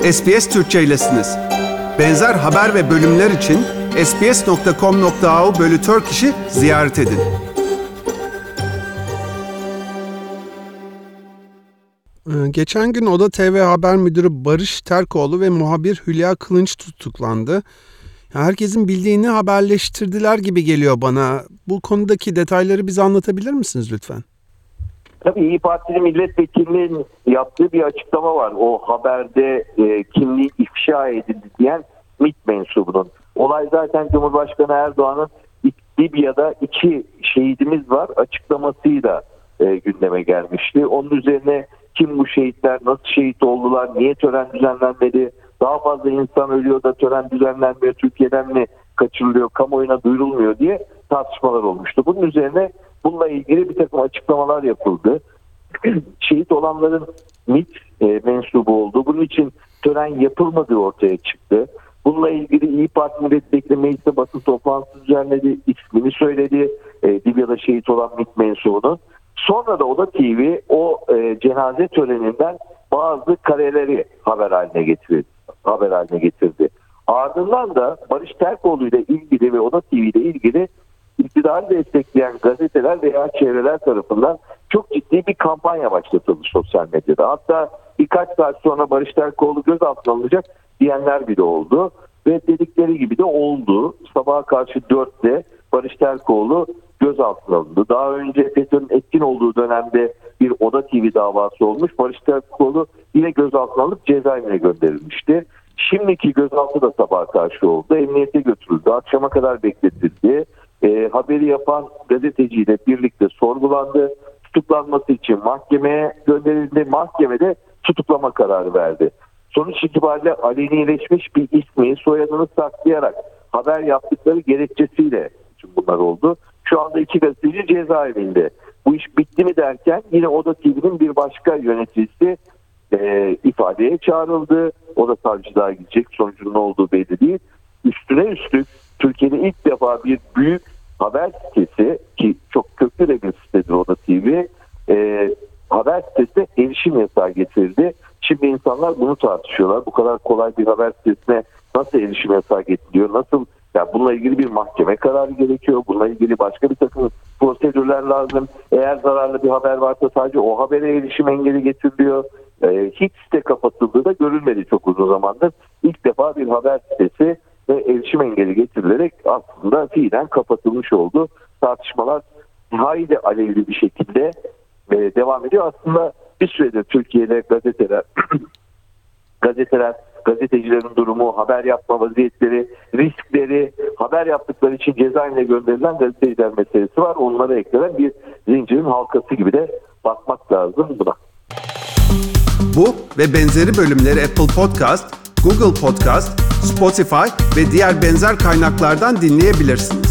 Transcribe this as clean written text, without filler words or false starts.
SBS Türkçe'ylesiniz. Benzer haber ve bölümler için sbs.com.au/Turkish'i ziyaret edin. Geçen gün Oda TV Haber Müdürü Barış Terkoğlu ve muhabir Hülya Kılınç tutuklandı. Herkesin bildiğini haberleştirdiler gibi geliyor bana. Bu konudaki detayları bize anlatabilir misiniz lütfen? Tabii İYİ Partili milletvekilinin yaptığı bir açıklama var. O haberde kimliği ifşa edildi diyen MİT mensubunun. Olay zaten Cumhurbaşkanı Erdoğan'ın Libya'da 2 şehidimiz var açıklamasıyla gündeme gelmişti. Onun üzerine kim bu şehitler, nasıl şehit oldular, niye tören düzenlenmedi, daha fazla insan ölüyor da tören düzenlenmiyor, Türkiye'den mi kaçırılıyor, kamuoyuna duyurulmuyor diye tartışmalar olmuştu. Bunun üzerine bununla ilgili bir takım açıklamalar yapıldı. Şehit olanların MİT mensubu olduğu, bunun için tören yapılmadığı ortaya çıktı. Bununla ilgili İYİ Parti milletvekili mecliste basın toplantısı düzenledi, ismini söyledi Libya'da şehit olan MİT mensubunun. Sonra da Oda TV o cenaze töreninden bazı kareleri haber haline getirdi. Ardından da Barış Terkoğlu ile ilgili ve Oda TV ile ilgili iktidarı destekleyen gazeteler veya çevreler tarafından çok ciddi bir kampanya başlatıldı sosyal medyada. Hatta birkaç saat sonra Barış Terkoğlu gözaltına alınacak diyenler bile oldu. Ve dedikleri gibi de oldu. Sabaha karşı 4'te Barış Terkoğlu gözaltına alındı. Daha önce FETÖ'nün etkin olduğu dönemde bir Oda TV davası olmuş. Barış Terkoğlu yine gözaltına alıp cezaevine gönderilmişti. Şimdiki gözaltı da sabaha karşı oldu. Emniyete götürüldü. Akşama kadar bekletildi. Haberi yapan gazeteciyle birlikte sorgulandı. Tutuklanması için mahkemeye gönderildi. Mahkemede tutuklama kararı verdi. Sonuç itibariyle alenileşmiş bir ismi, soyadını saklayarak haber yaptıkları gerekçesiyle bunlar oldu. Şu anda 2 gazeteci cezaevinde. Bu iş bitti mi derken yine Oda TV'nin bir başka yöneticisi ifadeye çağrıldı. O da savcılığa gidecek. Sonucunun ne olduğu belli değil. Üstüne üstlük Türkiye'de ilk defa bir büyük haber sitesi, ki çok köklü de bir sitedir Oda TV, haber sitesine erişim yasağı getirdi. Şimdi insanlar bunu tartışıyorlar. Bu kadar kolay bir haber sitesine nasıl erişim yasağı getiriliyor? Nasıl? Yani bununla ilgili bir mahkeme kararı gerekiyor. Bununla ilgili başka bir takım prosedürler lazım. Eğer zararlı bir haber varsa sadece o habere erişim engeli getiriliyor. Hiç site kapatıldığı da görülmedi çok uzun zamandır. İlk defa bir haber sitesi ve erişim engeli getirilerek aslında fiilen kapatılmış oldu. Tartışmalar hayli alevli bir şekilde devam ediyor. Aslında bir süredir Türkiye'de gazetecilerin durumu, haber yapma vaziyetleri, riskleri, haber yaptıkları için cezaevine gönderilen gazeteciler meselesi var. Onlara eklenen bir zincirin halkası gibi de bakmak lazım buna. Bu ve benzeri bölümleri Apple Podcast, Google Podcast, Spotify ve diğer benzer kaynaklardan dinleyebilirsiniz.